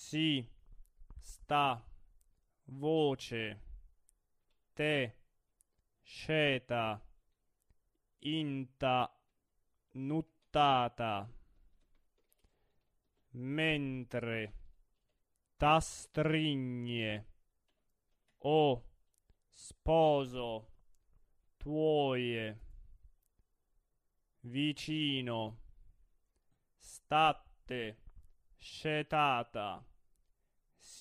si, sta, voce, te, sceta, inta, nuttata, mentre, tastrigne, o, sposo, tuoie, vicino, statte, scetata,